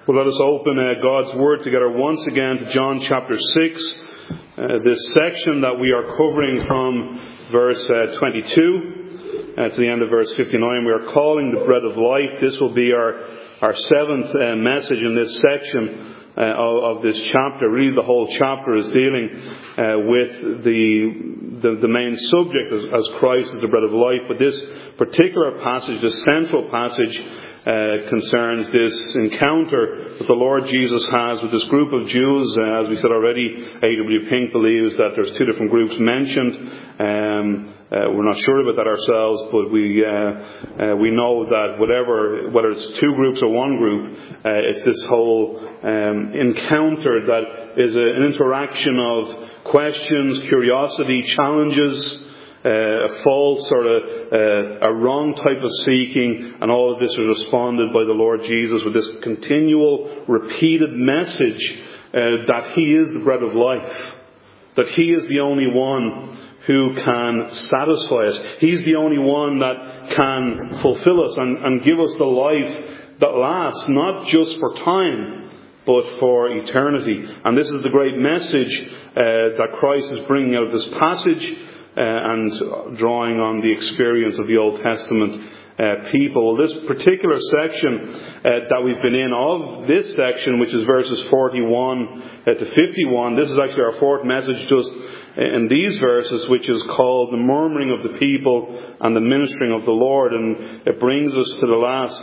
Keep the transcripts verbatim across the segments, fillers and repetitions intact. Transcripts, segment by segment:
Well, let us open uh, God's Word together once again to John chapter six. Uh, this section that we are covering from verse uh, twenty-two uh, to the end of verse fifty-nine. We are calling the bread of life. This will be our, our seventh uh, message in this section uh, of, of this chapter. Really, the whole chapter is dealing uh, with the, the the main subject as, as Christ is the bread of life. But this particular passage, the central passage, Uh, concerns this encounter that the Lord Jesus has with this group of Jews. Uh, as we said already, A W Pink believes that there's two different groups mentioned. Um, uh, we're not sure about that ourselves, but we uh, uh, we know that whatever, whether it's two groups or one group, uh, it's this whole um, encounter that is a, an interaction of questions, curiosity, challenges, Uh, a false or a, uh, a wrong type of seeking, and all of this is responded by the Lord Jesus with this continual, repeated message uh, that He is the bread of life, that He is the only one who can satisfy us. He's the only one that can fulfill us and, and give us the life that lasts, not just for time, but for eternity. And this is the great message uh, that Christ is bringing out of this passage, Uh, and drawing on the experience of the Old Testament uh, people. This particular section uh, that we've been in of this section, which is verses forty-one uh, to fifty-one, this is actually our fourth message just in these verses, which is called the murmuring of the people and the ministering of the Lord. And it brings us to the last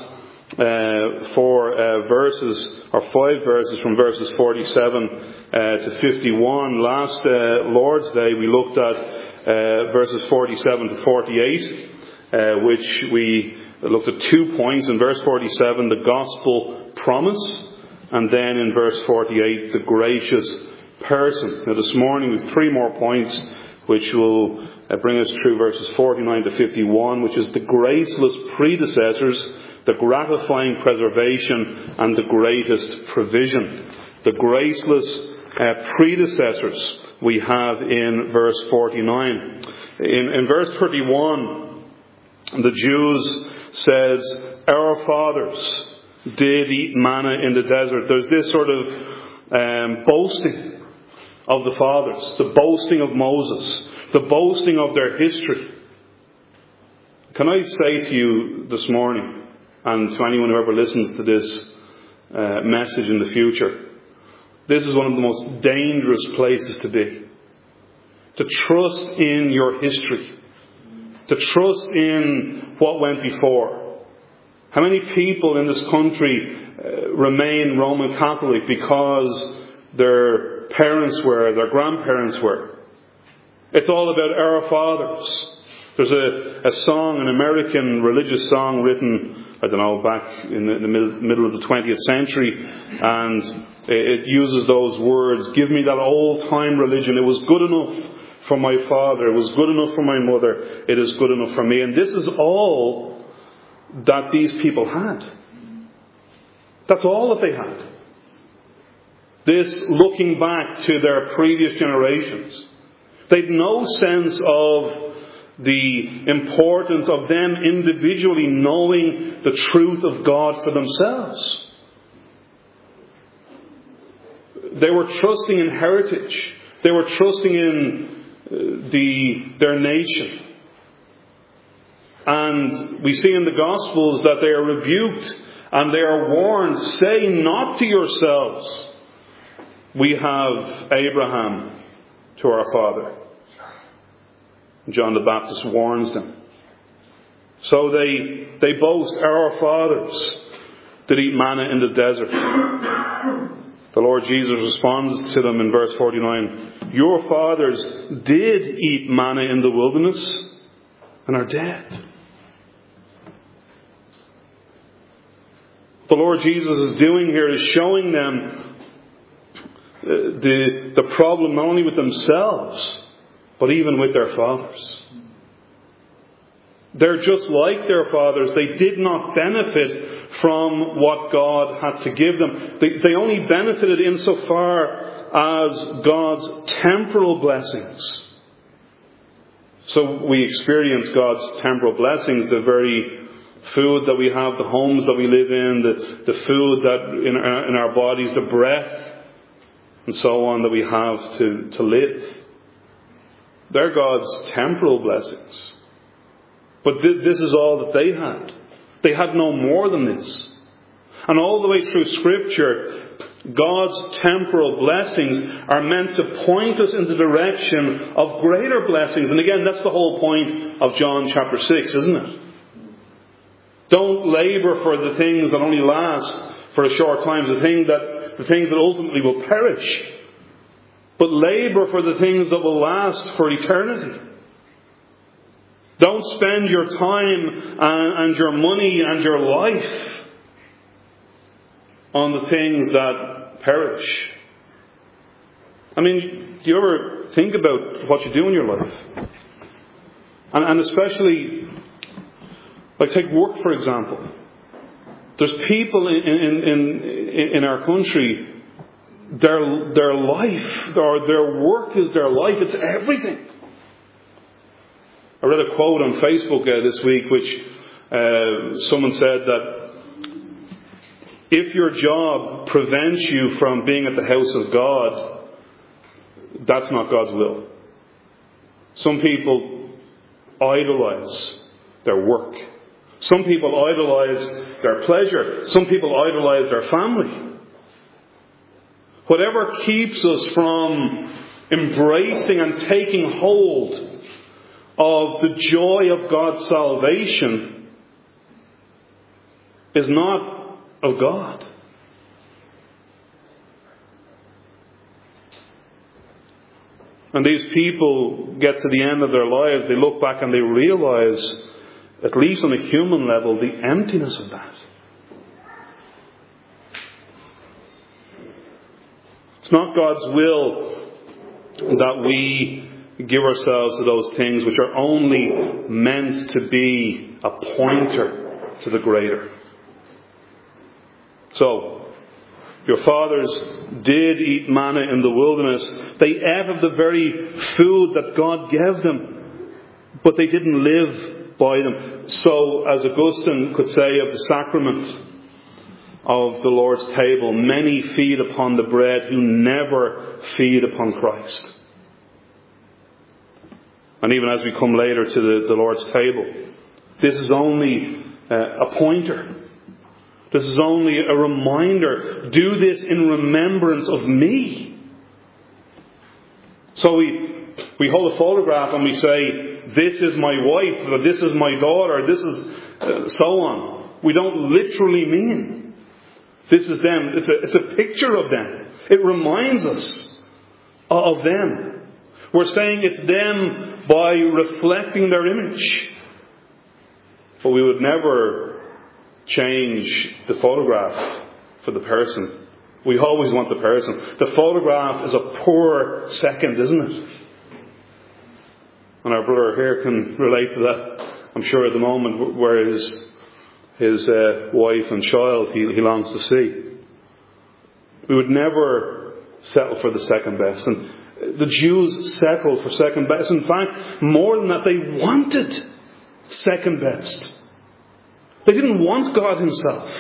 uh, four uh, verses, or five verses from verses forty-seven uh, to fifty-one. Last uh, Lord's Day we looked at Uh, verses forty-seven to forty-eight, uh, which we looked at two points. In verse forty-seven, the gospel promise, and then in verse forty-eight, the gracious person. Now this morning we have three more points which will uh, bring us through verses forty-nine to fifty-one, which is the graceless predecessors, the gratifying preservation, and the greatest provision. The graceless uh, predecessors we have in verse forty-nine. In, in verse thirty-one, the Jews says, "Our fathers did eat manna in the desert." There's this sort of um, boasting of the fathers, the boasting of Moses, the boasting of their history. Can I say to you this morning, and to anyone who ever listens to this uh, message in the future, this is one of the most dangerous places to be. To trust in your history. To trust in what went before. How many people in this country uh, remain Roman Catholic because their parents were, their grandparents were? It's all about our fathers. There's a, a song, an American religious song written, I don't know, back in the, in the middle, middle of the twentieth century, and it uses those words, "Give me that old-time religion. It was good enough for my father. It was good enough for my mother. It is good enough for me." And this is all that these people had. That's all that they had. This looking back to their previous generations. They'd no sense of the importance of them individually knowing the truth of God for themselves. They were trusting in heritage. They were trusting in the their nation. And we see in the Gospels that they are rebuked and they are warned, "Say not to yourselves, we have Abraham to our father." John the Baptist warns them. So they, they boast, "Our fathers did eat manna in the desert." The Lord Jesus responds to them in verse forty-nine, "Your fathers did eat manna in the wilderness and are dead." What the Lord Jesus is doing here is showing them the, the problem not only with themselves, but even with their fathers. They're just like their fathers. They did not benefit from what God had to give them. They, they only benefited insofar as God's temporal blessings. So we experience God's temporal blessings, the very food that we have, the homes that we live in, the, the food that in our, in our bodies, the breath, and so on that we have to, to live. They're God's temporal blessings. But th- this is all that they had. They had no more than this. And all the way through Scripture, God's temporal blessings are meant to point us in the direction of greater blessings. And again, that's the whole point of John chapter six, isn't it? Don't labour for the things that only last for a short time, the, thing that, the things that ultimately will perish. But labour for the things that will last for eternity. Don't spend your time and, and your money and your life on the things that perish. I mean, do you ever think about what you do in your life? And, and especially, like take work for example. There's people in, in, in, in our country, their, their life, or their work is their life. It's everything. I read a quote on Facebook uh, this week which uh, someone said that if your job prevents you from being at the house of God, that's not God's will. Some people idolize their work. Some people idolize their pleasure. Some people idolize their family. Whatever keeps us from embracing and taking hold of the joy of God's salvation is not of God. And these people get to the end of their lives, they look back and they realize, at least on a human level, the emptiness of that. It's not God's will that we give ourselves to those things which are only meant to be a pointer to the greater. So, your fathers did eat manna in the wilderness. They ate of the very food that God gave them, but they didn't live by them. So, as Augustine could say of the sacrament of the Lord's table, many feed upon the bread who never feed upon Christ. And even as we come later to the, the Lord's table, this is only uh, a pointer. This is only a reminder. Do this in remembrance of me. So we we hold a photograph and we say, this is my wife, or this is my daughter, this is uh, so on. We don't literally mean this is them. It's a, it's a picture of them. It reminds us of them. We're saying it's them by reflecting their image. But we would never change the photograph for the person. We always want the person. The photograph is a poor second, isn't it? And our brother here can relate to that, I'm sure, at the moment, where his, his uh, wife and child he, he longs to see. We would never settle for the second best. And the Jews settled for second best. In fact, more than that, they wanted second best. They didn't want God Himself.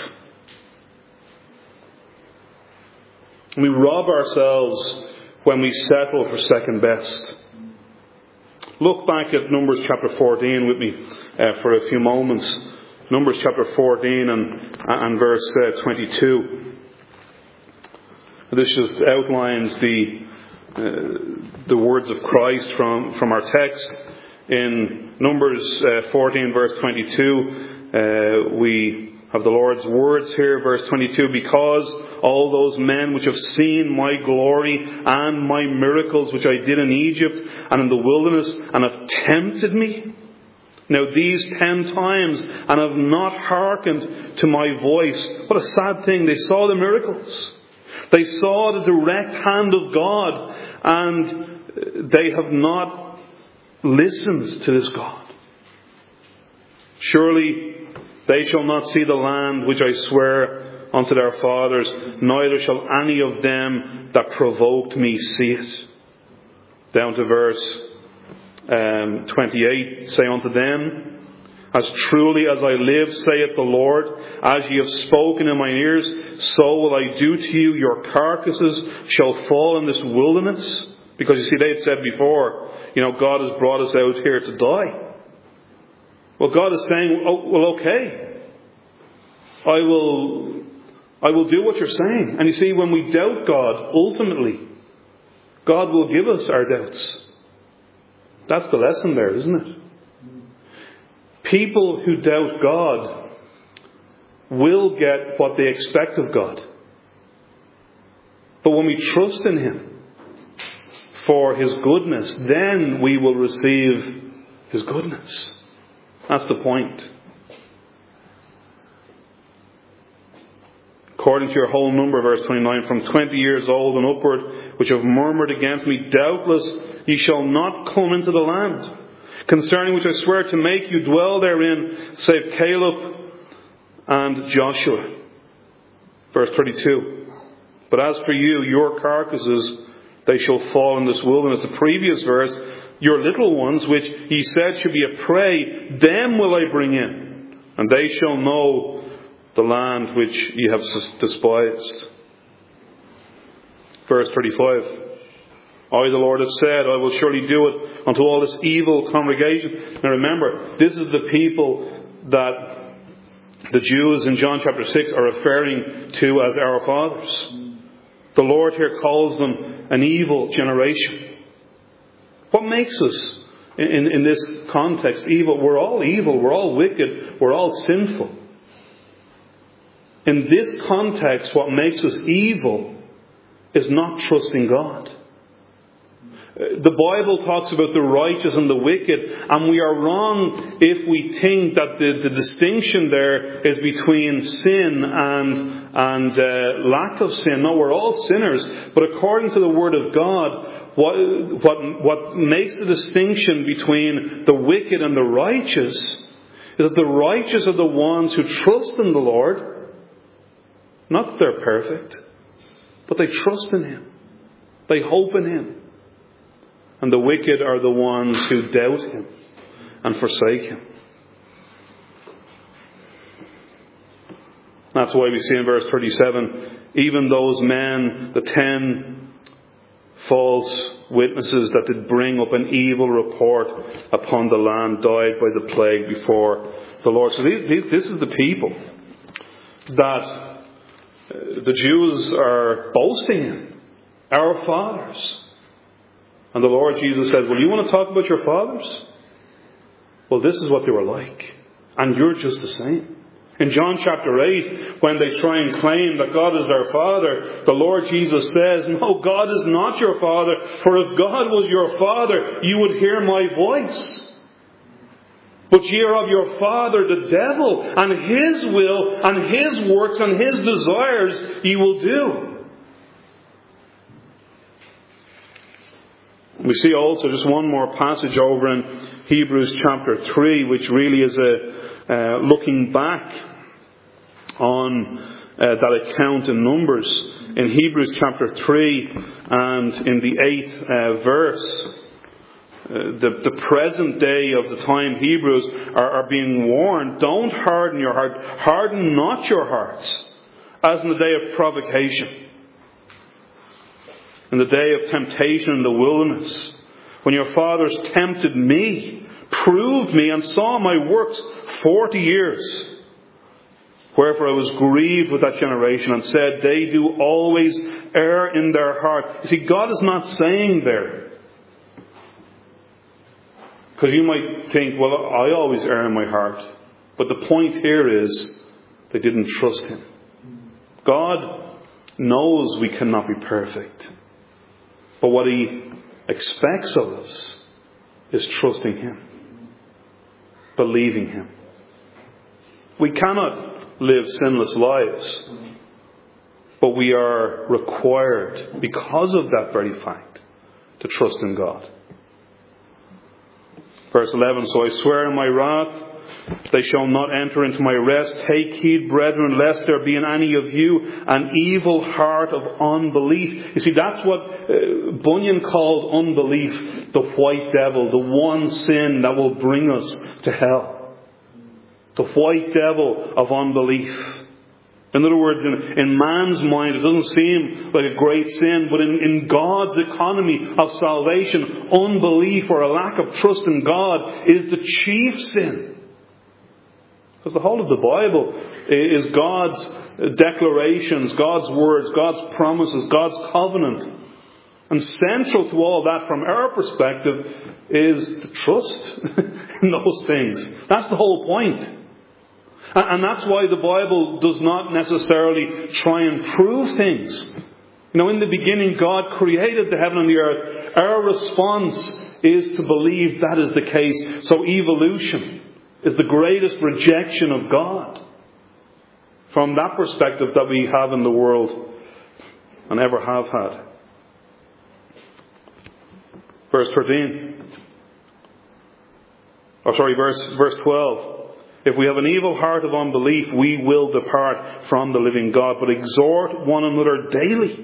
We rob ourselves when we settle for second best. Look back at Numbers chapter fourteen with me uh, for a few moments. Numbers chapter fourteen and, and verse uh, twenty-two. This just outlines the uh, the words of Christ from, from our text. In Numbers uh, fourteen verse twenty-two, uh, we have the Lord's words here, verse twenty-two, because all those men which have seen my glory and my miracles which I did in Egypt and in the wilderness and have tempted me, now these ten times, and have not hearkened to my voice. What a sad thing. They saw the miracles. They saw the direct hand of God, and they have not listened to this God. Surely they shall not see the land which I swear unto their fathers, neither shall any of them that provoked me see it. Down to verse um, twenty-eight, say unto them, As truly as I live, saith the Lord, as ye have spoken in mine ears, so will I do to you. Your carcasses shall fall in this wilderness. Because you see, they had said before, you know, God has brought us out here to die. Well, God is saying, oh, well, okay. I will, I will do what you're saying. And you see, when we doubt God, ultimately, God will give us our doubts. That's the lesson there, isn't it? People who doubt God will get what they expect of God. But when we trust in Him for His goodness, then we will receive His goodness. That's the point. According to your whole number, verse twenty-nine, from twenty years old and upward, which have murmured against me, doubtless ye shall not come into the land, concerning which I swear to make you dwell therein, save Caleb and Joshua. Verse thirty-two. But as for you, your carcasses, they shall fall in this wilderness. The previous verse, your little ones, which ye said should be a prey, them will I bring in, and they shall know the land which ye have despised. Verse thirty-five. I, the Lord, have said, I will surely do it unto all this evil congregation. Now remember, this is the people that the Jews in John chapter six are referring to as our fathers. The Lord here calls them an evil generation. What makes us, in, in this context, evil? We're all evil. We're all wicked. We're all sinful. In this context, what makes us evil is not trusting God. The Bible talks about the righteous and the wicked, and we are wrong if we think that the, the distinction there is between sin and, and uh, lack of sin. No, we're all sinners. But according to the Word of God, what, what, what makes the distinction between the wicked and the righteous is that the righteous are the ones who trust in the Lord. Not that they're perfect, but they trust in Him. They hope in Him. And the wicked are the ones who doubt Him and forsake Him. That's why we see in verse thirty-seven, even those men, the ten false witnesses that did bring up an evil report upon the land, died by the plague before the Lord. So these, these, this is the people that the Jews are boasting in. Our fathers. And the Lord Jesus says, well, you want to talk about your fathers? Well, this is what they were like. And you're just the same. In John chapter eight, when they try and claim that God is their Father, the Lord Jesus says, no, God is not your Father. For if God was your Father, you would hear my voice. But ye are of your father the devil, and his will, and his works, and his desires ye will do. We see also just one more passage over in Hebrews chapter three, which really is a uh, looking back on uh, that account in Numbers. In Hebrews chapter three and in the eighth uh, verse, Uh, the, the present day of the time Hebrews are, are being warned, don't harden your heart. Harden not your hearts, as in the day of provocation, in the day of temptation in the wilderness, when your fathers tempted me, proved me, and saw my works forty years. Wherefore I was grieved with that generation, and said, they do always err in their heart. You see, God is not saying there, because you might think, well, I always err in my heart. But the point here is, they didn't trust Him. God knows we cannot be perfect. But what He expects of us is trusting Him. Believing Him. We cannot live sinless lives. But we are required, because of that very fact, to trust in God. Verse eleven, so I swear in my wrath, they shall not enter into my rest. Take heed, brethren, lest there be in any of you an evil heart of unbelief. You see, that's what uh, Bunyan called unbelief, the white devil, the one sin that will bring us to hell. The white devil of unbelief. In other words, in, in man's mind, it doesn't seem like a great sin, but in, in God's economy of salvation, unbelief or a lack of trust in God is the chief sin. Because the whole of the Bible is God's declarations, God's words, God's promises, God's covenant. And central to all that from our perspective is the trust in those things. That's the whole point. And that's why the Bible does not necessarily try and prove things. You know, in the beginning God created the heaven and the earth. Our response is to believe that is the case. So evolution is the greatest rejection of God from that perspective that we have in the world and ever have had. Verse thirteen. Or sorry, verse, verse twelve. If we have an evil heart of unbelief, we will depart from the living God, but exhort one another daily.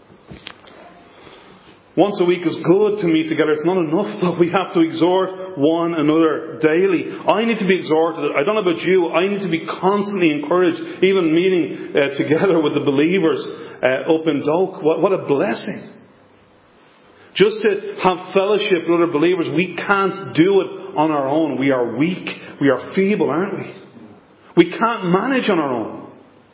Once a week is good to meet together. It's not enough, though. We have to exhort one another daily. I need to be exhorted. I don't know about you. I need to be constantly encouraged, even meeting uh, together with the believers uh, up in Doak. What, what a blessing. Just to have fellowship with other believers, we can't do it on our own. We are weak. We are feeble, aren't we? We can't manage on our own.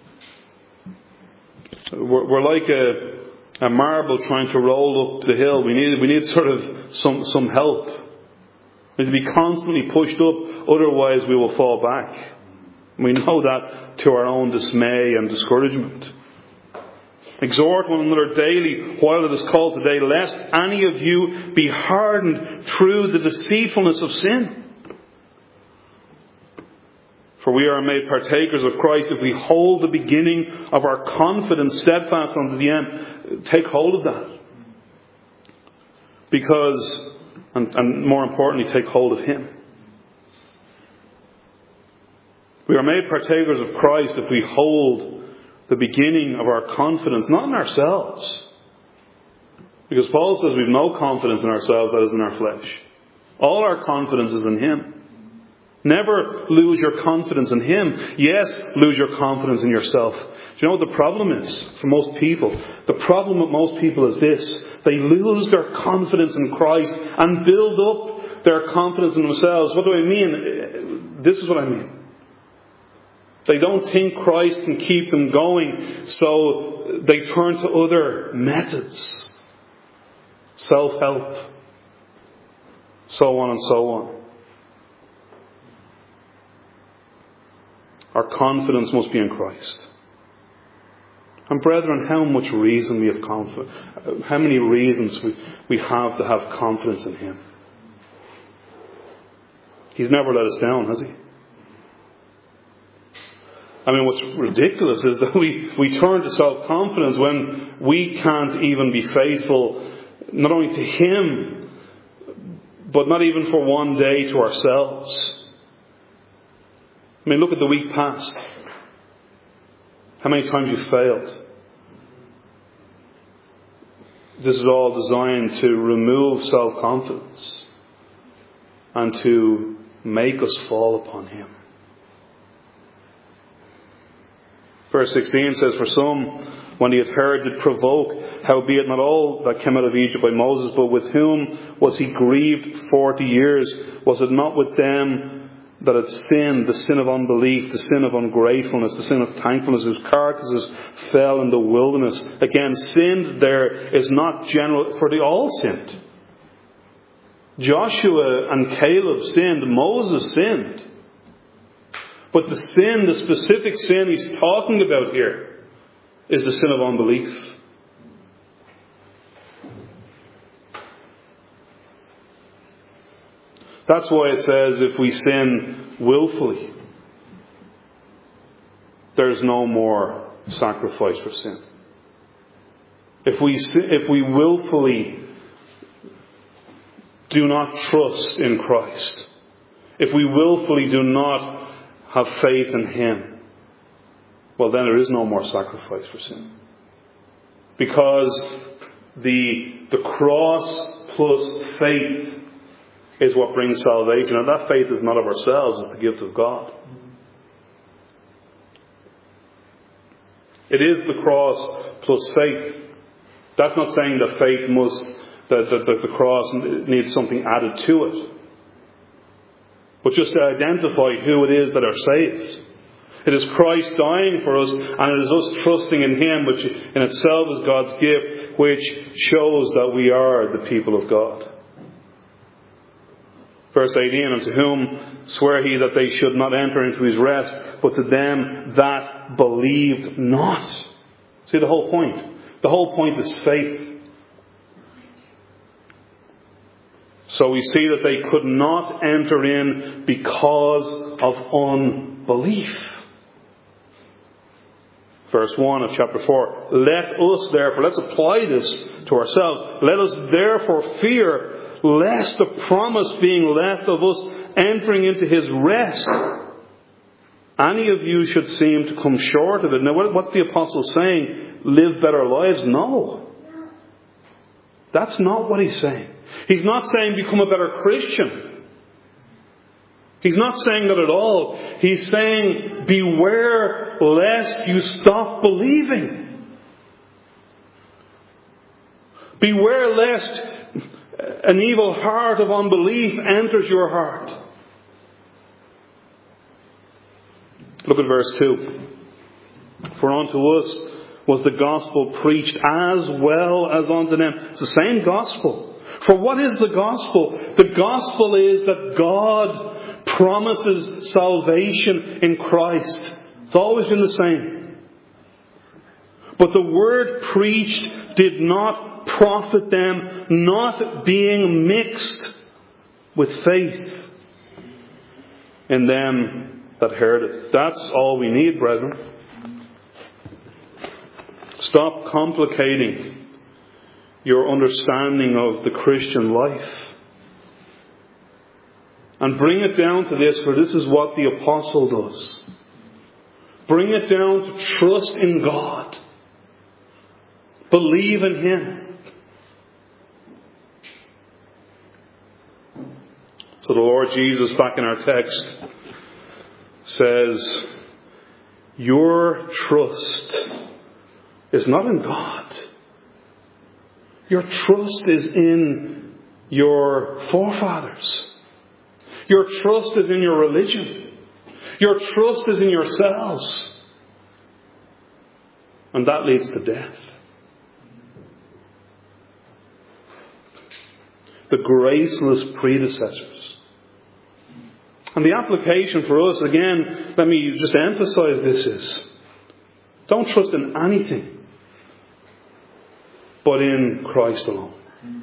We're, we're like a, a marble trying to roll up the hill. We need, we need sort of some, some help. We need to be constantly pushed up, otherwise we will fall back. We know that to our own dismay and discouragement. Exhort one another daily while it is called today, lest any of you be hardened through the deceitfulness of sin. For we are made partakers of Christ if we hold the beginning of our confidence steadfast unto the end. Take hold of that. Because, and, and more importantly, take hold of Him. We are made partakers of Christ if we hold the beginning of our confidence, not in ourselves. Because Paul says we've no confidence in ourselves, that is in our flesh. All our confidence is in Him. Never lose your confidence in Him. Yes, lose your confidence in yourself. Do you know what the problem is for most people? The problem with most people is this. They lose their confidence in Christ and build up their confidence in themselves. What do I mean? This is what I mean. They don't think Christ can keep them going, so they turn to other methods. Self-help. So on and so on. Our confidence must be in Christ. And brethren, how much reason we have confidence, how many reasons we, we have to have confidence in Him. He's never let us down, has He? I mean, what's ridiculous is that we, we turn to self-confidence when we can't even be faithful, not only to Him, but not even for one day to ourselves. I mean, look at the week past. How many times you failed. This is all designed to remove self-confidence and to make us fall upon Him. Verse sixteen says, for some, when he had heard, did provoke, howbeit not all that came out of Egypt by Moses, but with whom was he grieved forty years? Was it not with them that had sinned, the sin of unbelief, the sin of ungratefulness, the sin of thankfulness, whose carcasses fell in the wilderness? Again, sinned there is not general, for they all sinned. Joshua and Caleb sinned, Moses sinned. But the sin, the specific sin he's talking about here, is the sin of unbelief. That's why it says if we sin willfully, there's no more sacrifice for sin. If we if we willfully do not trust in Christ, if we willfully do not have faith in Him, well then there is no more sacrifice for sin. Because the the cross plus faith is what brings salvation. And that faith is not of ourselves, it's the gift of God. It is the cross plus faith. That's not saying that faith must, that, that, that the cross needs something added to it. But just to identify who it is that are saved. It is Christ dying for us, and it is us trusting in Him, which in itself is God's gift, which shows that we are the people of God. Verse eighteen, and to whom sware He that they should not enter into His rest, but to them that believed not. See the whole point? The whole point is faith. So we see that they could not enter in because of unbelief. Verse one of chapter four. Let us therefore, let's apply this to ourselves. Let us therefore fear, lest the promise being left of us entering into His rest, any of you should seem to come short of it. Now what's the apostle saying? Live better lives? No. That's not what he's saying. He's not saying become a better Christian. He's not saying that at all. He's saying beware lest you stop believing. Beware lest an evil heart of unbelief enters your heart. Look at verse two. For unto us was the gospel preached as well as unto them. It's the same gospel. For what is the gospel? The gospel is that God promises salvation in Christ. It's always been the same. But the word preached did not profit them, not being mixed with faith in them that heard it. That's all we need, brethren. Stop complicating your understanding of the Christian life. And bring it down to this, for this is what the apostle does. Bring it down to trust in God. Believe in Him. So the Lord Jesus, back in our text, says, your trust is not in God. Your trust is in your forefathers. Your trust is in your religion. Your trust is in yourselves. And that leads to death. The graceless predecessors. And the application for us, again, let me just emphasize this is, don't trust in anything but in Christ alone.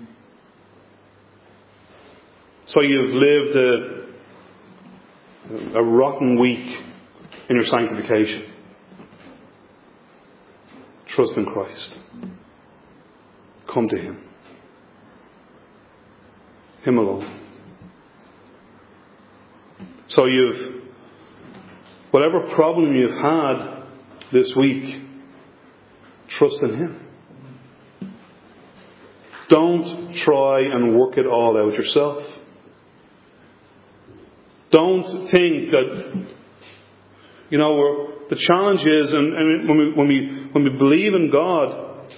So you've lived a, a rotten week in your sanctification. Trust in Christ. Come to Him. Him alone. So you've, whatever problem you've had this week, trust in Him. Don't try and work it all out yourself. Don't think that, you know, we're, the challenge is, and, and when we when we when we believe in God,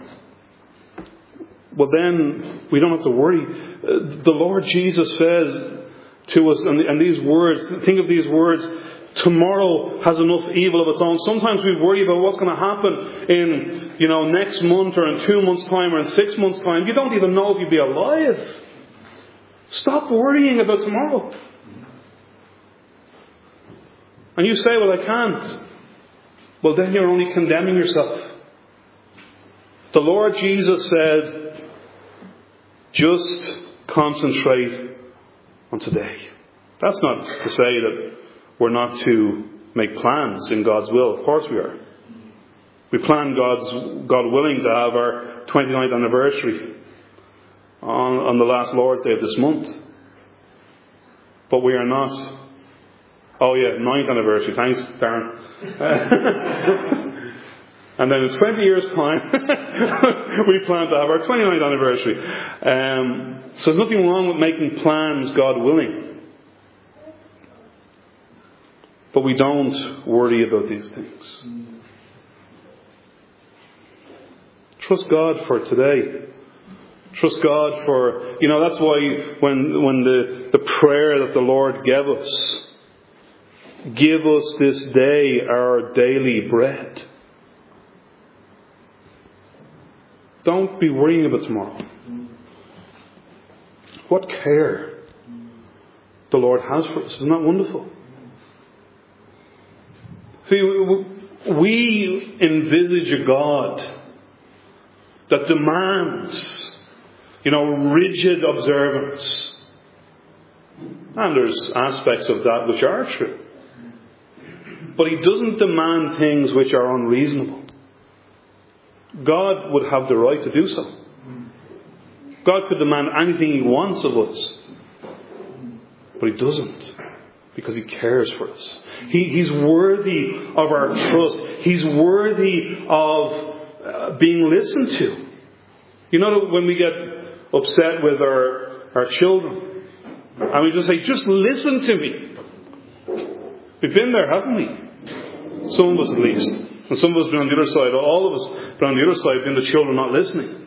well then we don't have to worry. The Lord Jesus says to us, and, and these words, think of these words, tomorrow has enough evil of its own. Sometimes we worry about what's going to happen in, you know, next month or in two months' time or in six months' time. You don't even know if you'll be alive. Stop worrying about tomorrow. And you say, well, I can't. Well, then you're only condemning yourself. The Lord Jesus said, just concentrate on today. That's not to say that we're not to make plans in God's will. Of course we are. We plan, God's God willing, to have our twenty-ninth anniversary on, on the last Lord's Day of this month. But we are not. Oh yeah, ninth anniversary. Thanks, Darren. And then in twenty years' time, we plan to have our twenty-ninth anniversary. Um, so there's nothing wrong with making plans, God willing. But we don't worry about these things. Trust God for today. Trust God for, you know, that's why when when the, the prayer that the Lord gave us, give us this day our daily bread. Don't be worrying about tomorrow. What care the Lord has for us. Isn't that wonderful? See, we envisage a God that demands, you know, rigid observance. And there's aspects of that which are true. But He doesn't demand things which are unreasonable. God would have the right to do so. God could demand anything He wants of us. But He doesn't. Because He cares for us. He, he's worthy of our trust. He's worthy of uh, being listened to. You know that when we get upset with our, our children, and we just say, just listen to me. We've been there, haven't we? Some of us at least. And some of us have been on the other side. All of us have been on the other side, been the children not listening.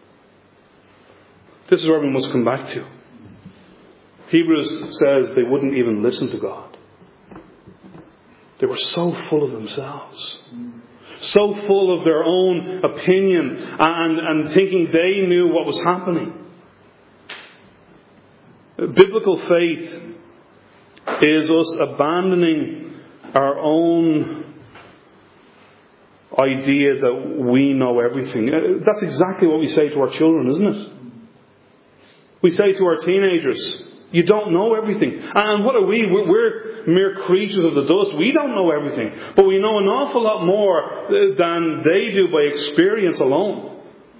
This is where we must come back to. Hebrews says they wouldn't even listen to God. They were so full of themselves. So full of their own opinion and, and thinking they knew what was happening. Biblical faith is us abandoning our own idea that we know everything. That's exactly what we say to our children, isn't it? We say to our teenagers, you don't know everything. And what are we? We're, we're mere creatures of the dust. We don't know everything. But we know an awful lot more than they do by experience alone.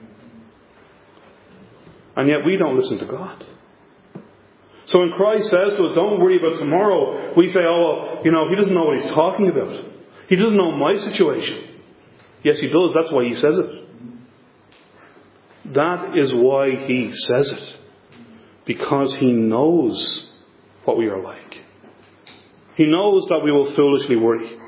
And yet we don't listen to God. So when Christ says to us, don't worry about tomorrow, we say, oh, well, you know, He doesn't know what He's talking about. He doesn't know my situation. Yes, He does. That's why He says it. That is why He says it. Because He knows what we are like. He knows that we will foolishly worry.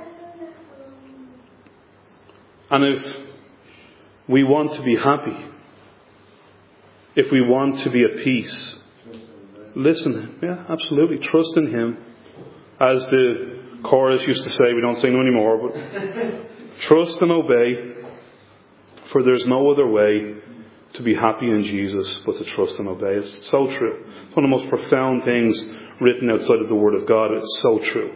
And if we want to be happy, if we want to be at peace, listen to Him. Yeah, absolutely. Trust in Him. As the chorus used to say, we don't sing them anymore, but trust and obey, for there's no other way to be happy in Jesus but to trust and obey. It's so true. It's one of the most profound things written outside of the Word of God. It's so true.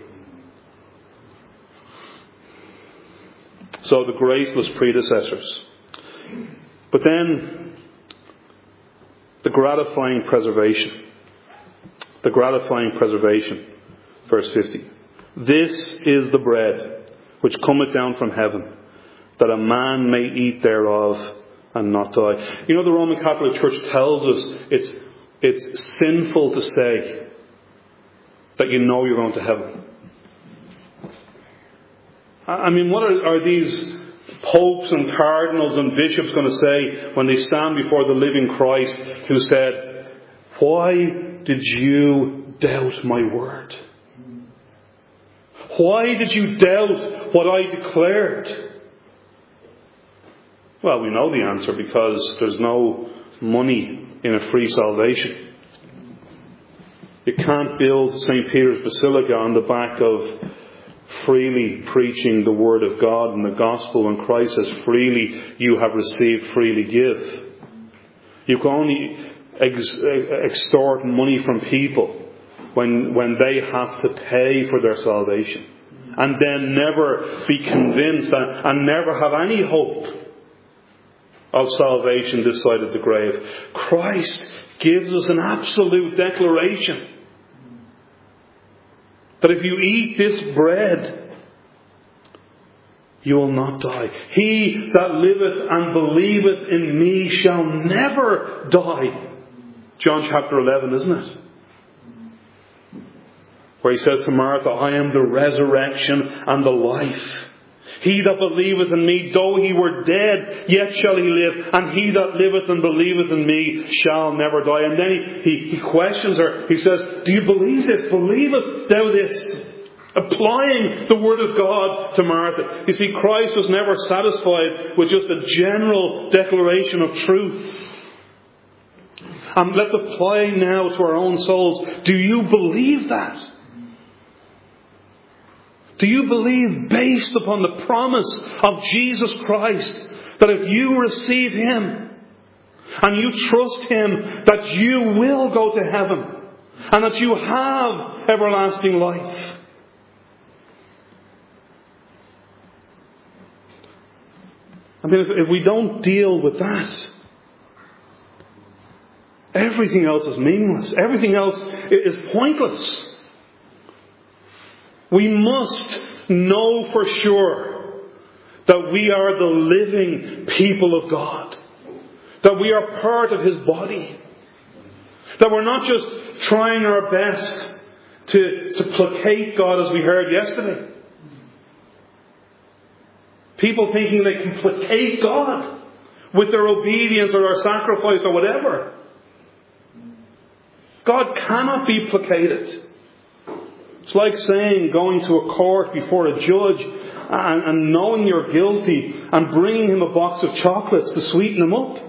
So the graceless predecessors. But then the gratifying preservation. The gratifying preservation. Verse fifty. This is the bread which cometh down from heaven, that a man may eat thereof and not die. You know, the Roman Catholic Church tells us it's it's sinful to say that you know you're going to heaven. I mean, what are, are these popes and cardinals and bishops going to say when they stand before the living Christ, who said, why did you doubt my word? Why did you doubt what I declared? Well, we know the answer, because there's no money in a free salvation. You can't build Saint Peter's Basilica on the back of freely preaching the Word of God and the Gospel, when Christ says, freely you have received, freely give. You can only ex- extort money from people when, when they have to pay for their salvation, and then never be convinced and, and never have any hope of salvation this side of the grave. Christ gives us an absolute declaration that if you eat this bread, you will not die. He that liveth and believeth in me shall never die. John chapter eleven, isn't it? Where He says to Martha, I am the resurrection and the life. He that believeth in me, though he were dead, yet shall he live. And he that liveth and believeth in me shall never die. And then he, he, he questions her. He says, do you believe this? Believest thou this? Applying the Word of God to Martha. You see, Christ was never satisfied with just a general declaration of truth. And let's apply now to our own souls. Do you believe that? Do you believe, based upon the promise of Jesus Christ, that if you receive Him and you trust Him, that you will go to heaven and that you have everlasting life? I mean, if, if we don't deal with that, everything else is meaningless. Everything else is pointless. We must know for sure that we are the living people of God. That we are part of His body. That we're not just trying our best to, to placate God, as we heard yesterday. People thinking they can placate God with their obedience or their sacrifice or whatever. God cannot be placated. It's like saying going to a court before a judge and, and knowing you're guilty and bringing him a box of chocolates to sweeten him up.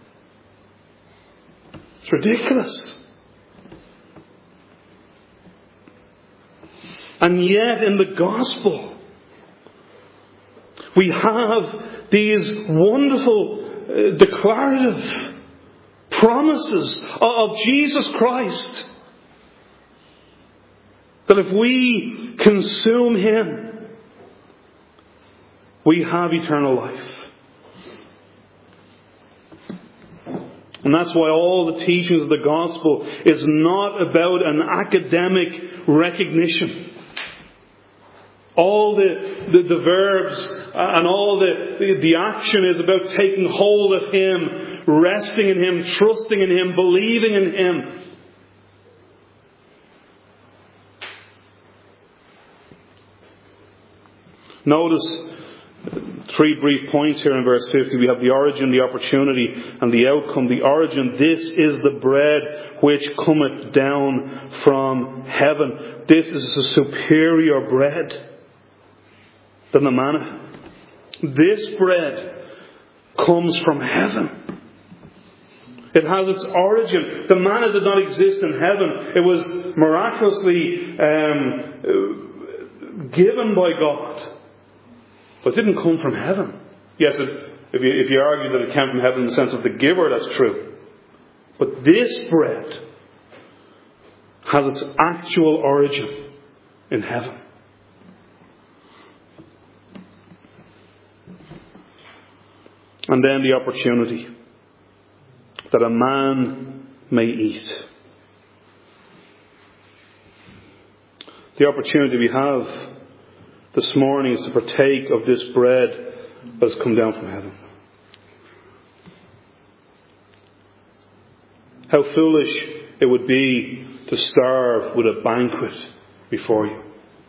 It's ridiculous. And yet in the gospel, we have these wonderful uh, declarative promises of Jesus Christ. That if we consume Him, we have eternal life. And that's why all the teachings of the gospel is not about an academic recognition. All the, the, the verbs and all the, the, the action is about taking hold of Him, resting in Him, trusting in Him, believing in Him. Notice three brief points here in verse fifty. We have the origin, the opportunity, and the outcome. The origin, this is the bread which cometh down from heaven. This is a superior bread than the manna. This bread comes from heaven. It has its origin. The manna did not exist in heaven. It was miraculously um, given by God. But it didn't come from heaven. Yes, it, if, you, if you argue that it came from heaven in the sense of the giver, that's true. But this bread has its actual origin in heaven. And then the opportunity that a man may eat. The opportunity we have this morning is to partake of this bread that has come down from heaven. How foolish it would be to starve with a banquet before you.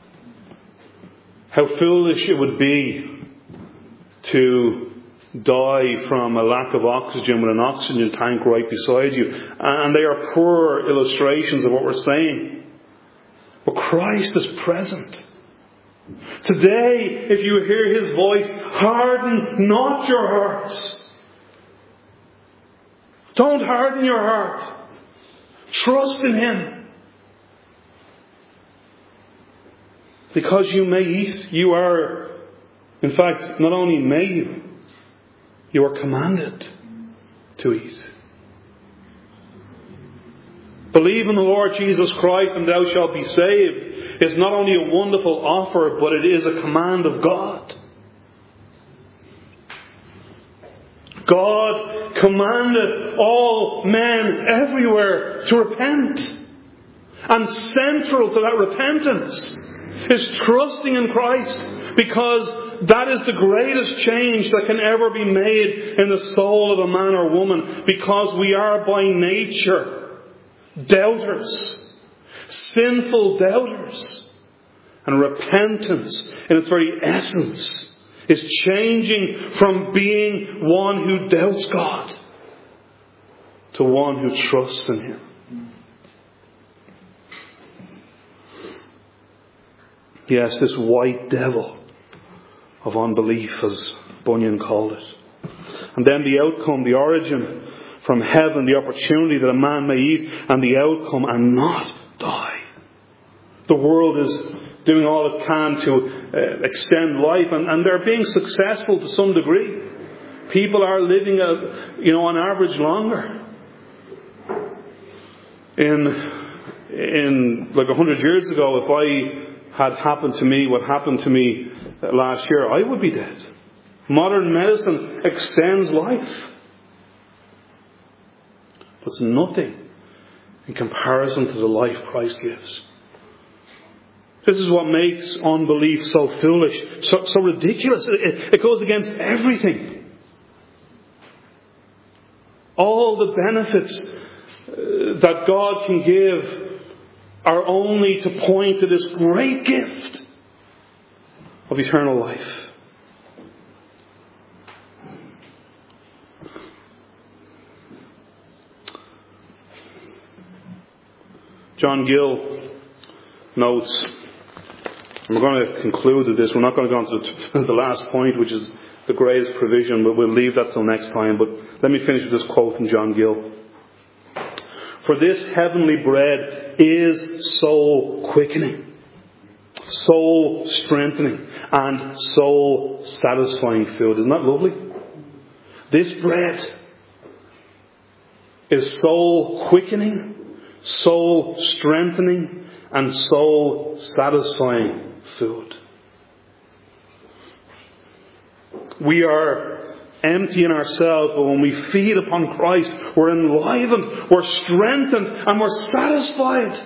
How foolish it would be to die from a lack of oxygen with an oxygen tank right beside you. And they are poor illustrations of what we're saying. But Christ is present. Today, if you hear His voice, harden not your hearts. Don't harden your heart. Trust in Him. Because you may eat, you are, in fact, not only may you, you are commanded to eat. Believe in the Lord Jesus Christ and thou shalt be saved is not only a wonderful offer, but it is a command of God. God commanded all men everywhere to repent. And central to that repentance is trusting in Christ, because that is the greatest change that can ever be made in the soul of a man or woman, because we are by nature doubters, sinful doubters. And repentance in its very essence is changing from being one who doubts God to one who trusts in Him. Yes, this white devil of unbelief, as Bunyan called it. And then the outcome, the origin from heaven, the opportunity that a man may eat, and the outcome, and not die. The world is doing all it can to uh, extend life, and, and they're being successful to some degree. People are living, a, you know, on average longer. In, in like a hundred years ago, if I had happened to me what happened to me last year, I would be dead. Modern medicine extends life. But it's nothing in comparison to the life Christ gives. This is what makes unbelief so foolish, so, so ridiculous. It, it goes against everything. All the benefits uh, that God can give are only to point to this great gift of eternal life. John Gill notes, and we're going to conclude with this, we're not going to go on to the, the last point, which is the greatest provision, but we'll leave that till next time. But let me finish with this quote from John Gill. For this heavenly bread is soul quickening, soul strengthening, and soul satisfying food. Isn't that lovely? This bread is soul quickening, soul strengthening, and soul satisfying food. We are empty in ourselves, but when we feed upon Christ, we're enlivened, we're strengthened, and we're satisfied.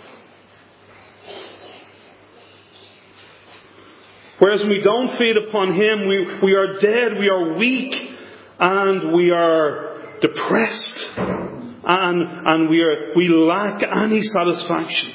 Whereas when we don't feed upon Him, we, we are dead, we are weak, and we are depressed. And, and we are, we lack any satisfaction.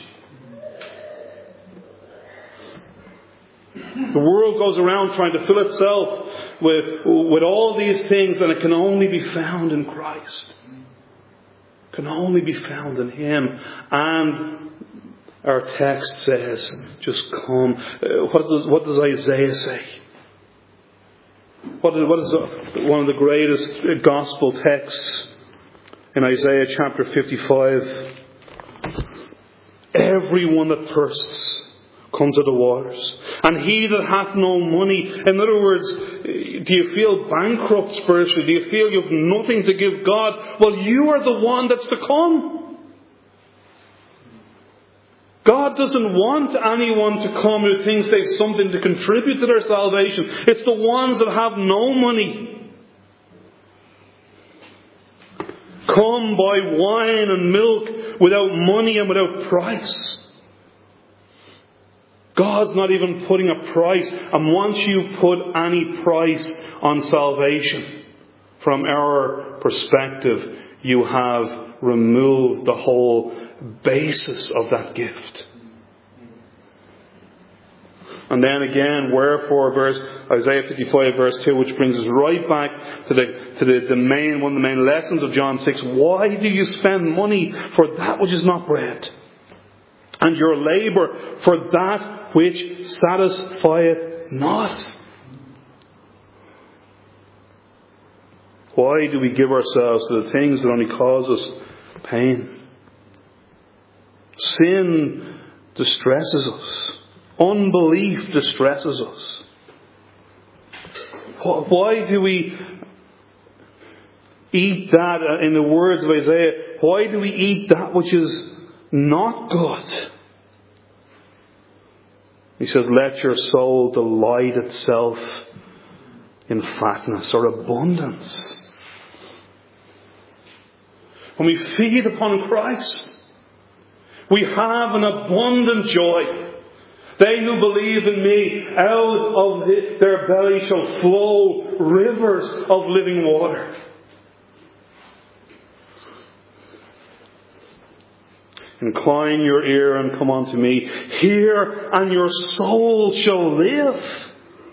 The world goes around trying to fill itself with, with all these things, and it can only be found in Christ. It can only be found in Him. And our text says, just come. Uh, what does, what does Isaiah say? What is, what is one of the greatest gospel texts? In Isaiah chapter fifty-five, everyone that thirsts, come to the waters. And he that hath no money, in other words, do you feel bankrupt spiritually? Do you feel you have nothing to give God? Well, you are the one that's to come. God doesn't want anyone to come who thinks they have something to contribute to their salvation. It's the ones that have no money. Come buy wine and milk without money and without price. God's not even putting a price. And once you put any price on salvation, from our perspective, you have removed the whole basis of that gift. And then again, wherefore, verse Isaiah fifty-five, verse two, which brings us right back to the to the, the main one of the main lessons of John six. Why do you spend money for that which is not bread, and your labour for that which satisfieth not? Why do we give ourselves to the things that only cause us pain? Sin distresses us. Unbelief distresses us. Why do we eat that, in the words of Isaiah, why do we eat that which is not good? He says, let your soul delight itself in fatness or abundance. When we feed upon Christ, we have an abundant joy. They who believe in me, out of their belly shall flow rivers of living water. Incline your ear and come unto me. Hear, and your soul shall live.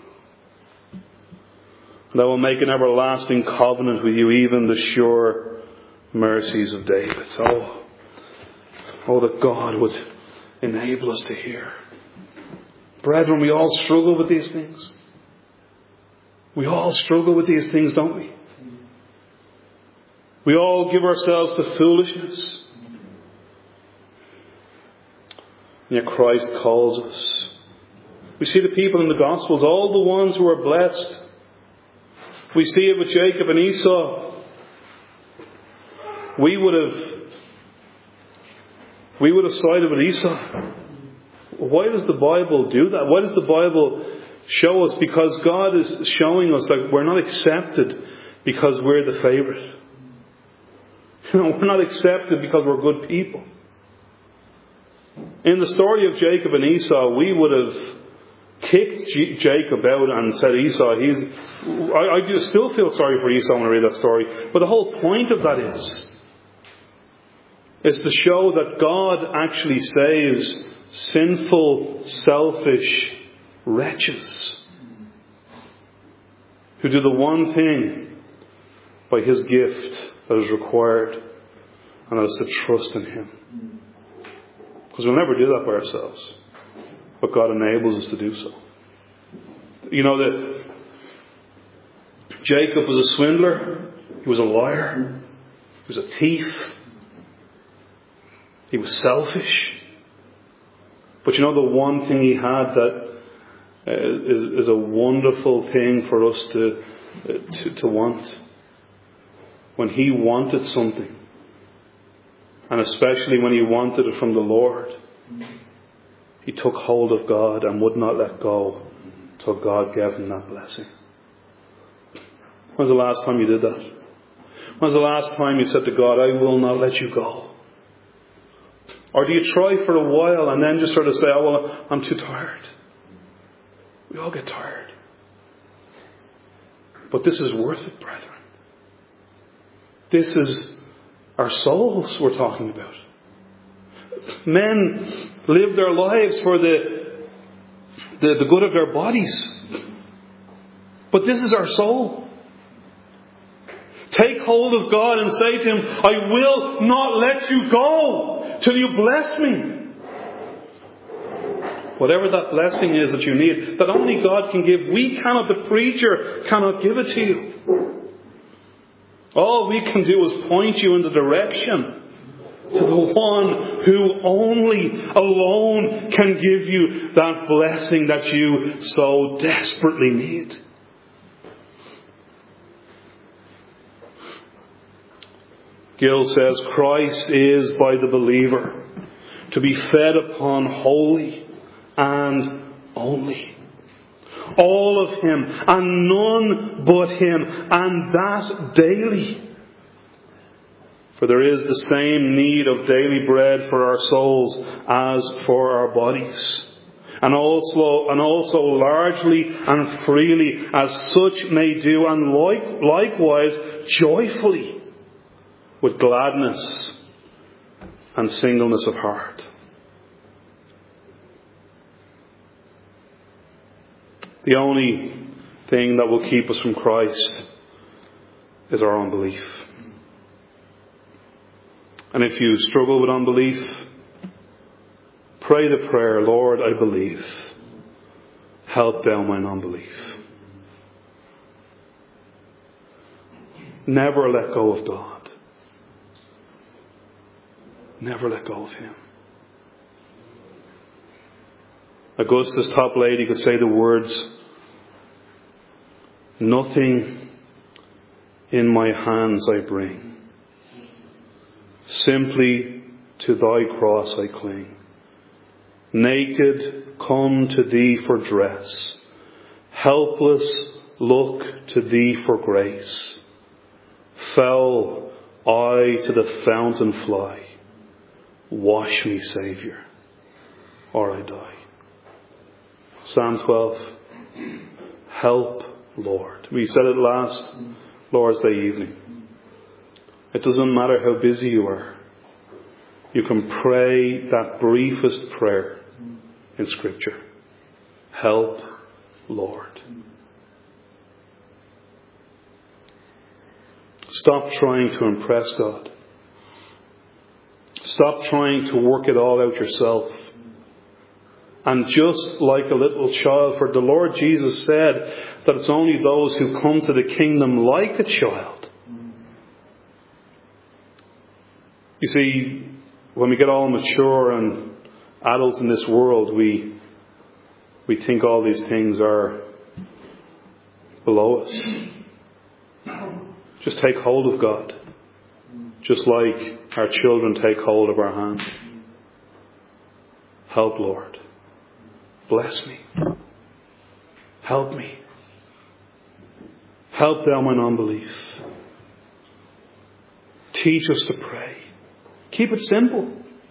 And I will make an everlasting covenant with you, even the sure mercies of David. Oh, oh that God would enable us to hear. Brethren, we all struggle with these things. We all struggle with these things, don't we? We all give ourselves to foolishness. And yet Christ calls us. We see the people in the Gospels, all the ones who are blessed. We see it with Jacob and Esau. We would have, we would have sided with Esau. Why does the Bible do that? Why does the Bible show us? Because God is showing us that we're not accepted because we're the favourite. You know, we're not accepted because we're good people. In the story of Jacob and Esau, we would have kicked G- Jacob out and said, Esau, he's... I, I do still feel sorry for Esau when I read that story. But the whole point of that is, is to show that God actually saves sinful, selfish wretches who do the one thing by His gift that is required, and that is to trust in Him. Because we'll never do that by ourselves. But God enables us to do so. You know that Jacob was a swindler. He was a liar. He was a thief. He was selfish. But you know the one thing he had that uh, is, is a wonderful thing for us to, uh, to, to want. When he wanted something, and especially when he wanted it from the Lord, he took hold of God and would not let go till God gave him that blessing. When's the last time you did that? When's the last time you said to God, I will not let you go? Or do you try for a while and then just sort of say, oh well, I'm too tired? We all get tired. But this is worth it, brethren. This is our souls we're talking about. Men live their lives for the, the, the good of their bodies. But this is our soul. Take hold of God and say to Him, I will not let you go till you bless me. Whatever that blessing is that you need, that only God can give. We cannot, the preacher cannot give it to you. All we can do is point you in the direction to the one who only alone can give you that blessing that you so desperately need. Gill says, Christ is by the believer to be fed upon wholly and only. All of Him and none but Him, and that daily. For there is the same need of daily bread for our souls as for our bodies. And also, and also largely and freely as such may do, and like, likewise joyfully, with gladness and singleness of heart. The only thing that will keep us from Christ is our unbelief. And if you struggle with unbelief, pray the prayer, Lord, I believe. Help thou mine unbelief. Never let go of God. Never let go of Him. Augustus Toplady could say the words, nothing in my hands I bring. Simply to thy cross I cling. Naked come to thee for dress. Helpless look to thee for grace. Fell I to the fountain fly. Wash me, Saviour, or I die. Psalm twelve. Help, Lord. We said it last Lord's Day evening. It doesn't matter how busy you are. You can pray that briefest prayer in Scripture. Help, Lord. Stop trying to impress God. Stop trying to work it all out yourself. And just like a little child, for the Lord Jesus said that it's only those who come to the kingdom like a child. You see, when we get all mature and adults in this world, we we think all these things are below us. Just take hold of God, just like our children take hold of our hand. Help, Lord. Bless me. Help me. Help thou mine unbelief. Teach us to pray. Keep it simple.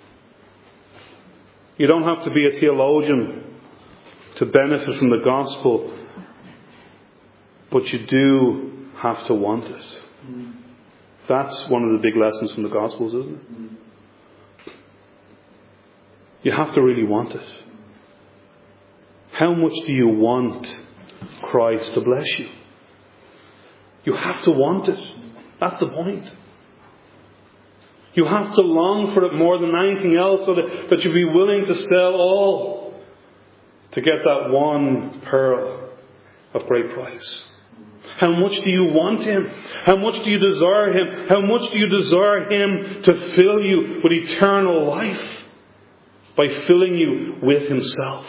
You don't have to be a theologian to benefit from the gospel, but you do have to want it. That's one of the big lessons from the Gospels, isn't it? You have to really want it. How much do you want Christ to bless you? You have to want it. That's the point. You have to long for it more than anything else, so that, that you'd be willing to sell all to get that one pearl of great price. How much do you want Him? How much do you desire Him? How much do you desire Him to fill you with eternal life by filling you with Himself?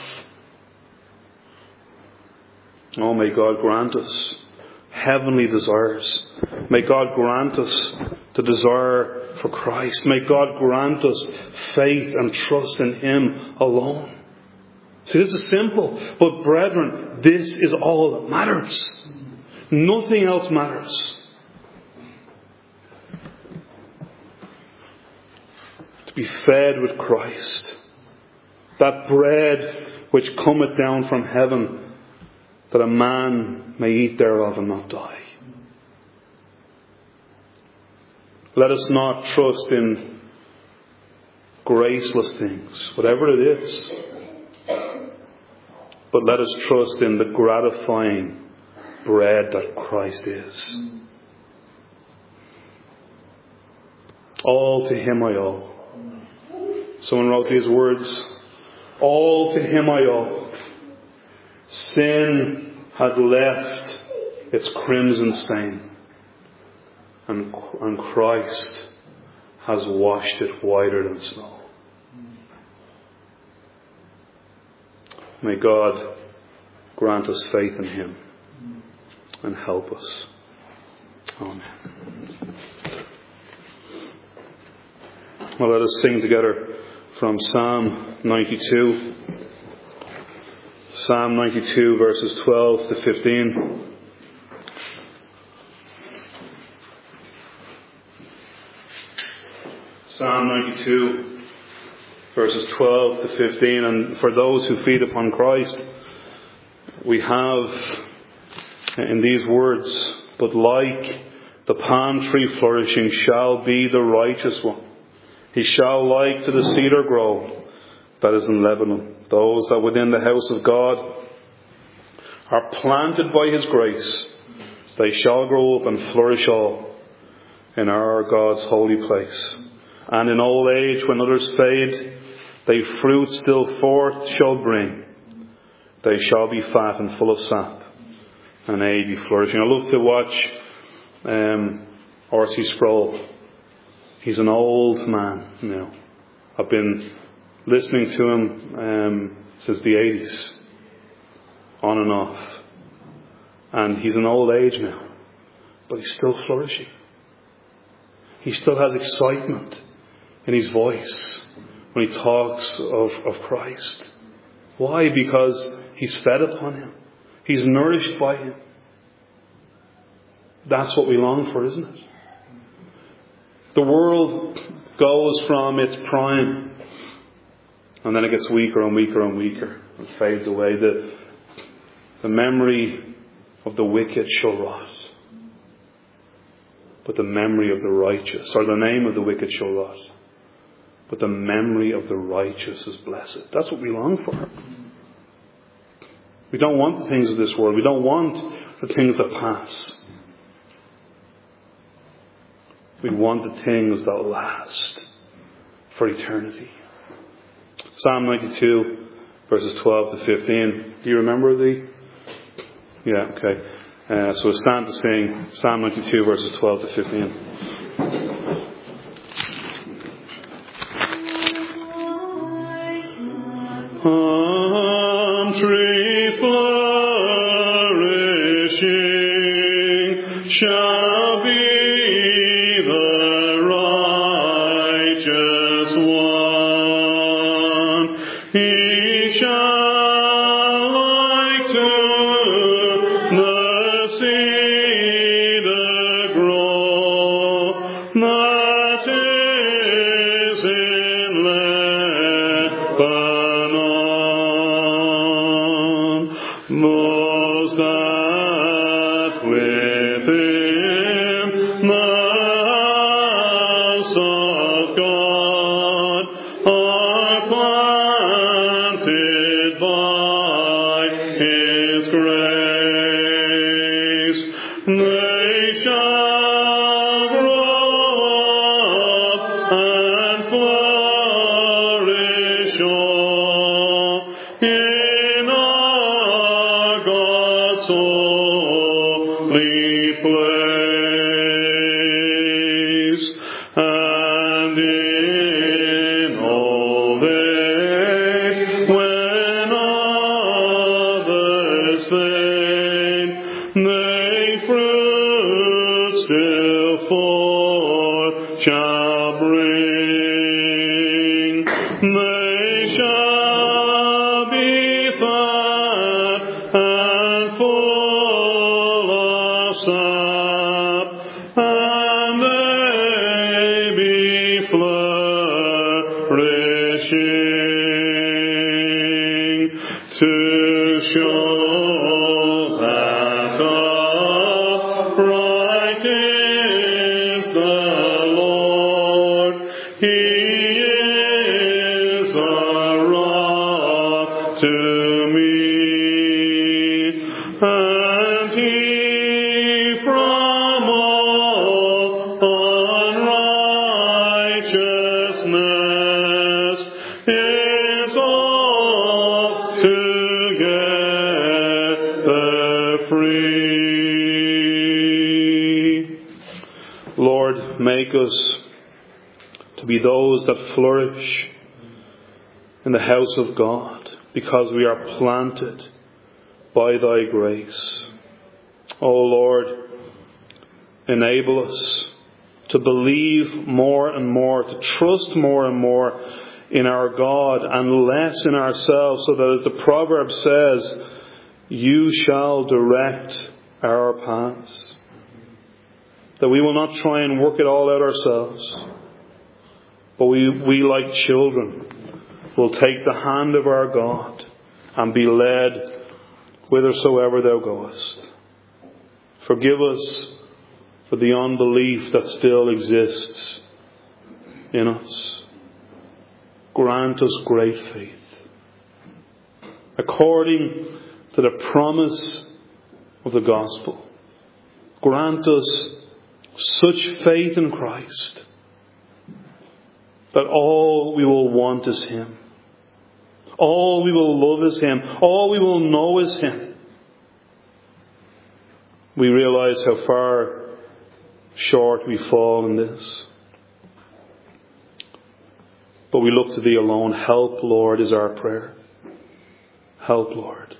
Oh, may God grant us heavenly desires. May God grant us the desire for Christ. May God grant us faith and trust in Him alone. See, this is simple, but brethren, this is all that matters. Nothing else matters. To be fed with Christ, that bread which cometh down from heaven, that a man may eat thereof and not die. Let us not trust in graceless things, whatever it is, but let us trust in the gratifying bread that Christ is. All to Him I owe. Someone wrote these words: all to Him I owe. Sin had left its crimson stain, and, and Christ has washed it whiter than snow. May God grant us faith in Him and help us. Amen. Well, let us sing together from Psalm ninety-two. Psalm ninety-two, verses twelve to fifteen. Psalm ninety-two, verses twelve to fifteen. And for those who feed upon Christ, we have in these words, but like the palm tree flourishing shall be the righteous one. He shall like to the cedar grove that is in Lebanon. Those that within the house of God are planted by His grace, they shall grow up and flourish all in our God's holy place. And in old age, when others fade, they fruit still forth shall bring. They shall be fat and full of sap, and aye be flourishing. I love to watch um, R C Sproul. He's an old man now. I've been listening to him um, since the eighties, on and off. And he's an old age now, but he's still flourishing. He still has excitement in his voice when he talks of, of Christ. Why? Because he's fed upon Him. He's nourished by Him. That's what we long for, isn't it? The world goes from its prime, and then it gets weaker and weaker and weaker and fades away. The, the memory of the wicked shall rot, but the memory of the righteous, or the name of the wicked shall rot, but the memory of the righteous is blessed. That's what we long for. We don't want the things of this world. We don't want the things that pass. We want the things that last for eternity. Psalm ninety-two, verses twelve to fifteen. Do you remember the? Yeah, okay. Uh, so we'll stand to sing Psalm ninety-two, verses twelve to fifteen. Palm tree flourishing shall be the righteous one. He shall like to the cedar grove that is in Lebanon. Those that within the house of God are planted by His grace, they shall grow up and flourish all in our God's holy place. And in old age, when others faint, they fruit still forth shall bring. They shall be fat and full of sap, and they be flourishing, to show that upright is the Lord. He is a rock to me, and He from all unrighteousness is altogether free. Lord, make us to be those that flourish in the house of God, because we are planted by Thy grace. O Lord, enable us to believe more and more, to trust more and more in our God and less in ourselves, so that as the proverb says, You shall direct our paths. That we will not try and work it all out ourselves, but we, we like children, will take the hand of our God and be led whithersoever Thou goest. Forgive us for the unbelief that still exists in us. Grant us great faith, according to the promise of the gospel. Grant us such faith in Christ that all we will want is Him. All we will love is Him. All we will know is Him. We realize how far short we fall in this. But we look to Thee alone. Help, Lord, is our prayer. Help, Lord.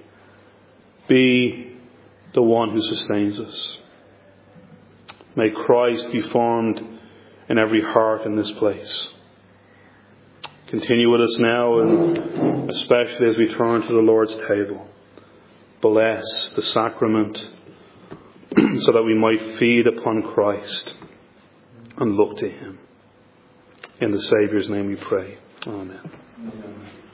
Be the one who sustains us. May Christ be formed in every heart in this place. Continue with us now, and especially as we turn to the Lord's table. Bless the sacrament so that we might feed upon Christ and look to Him. In the Saviour's name we pray. Amen. Amen.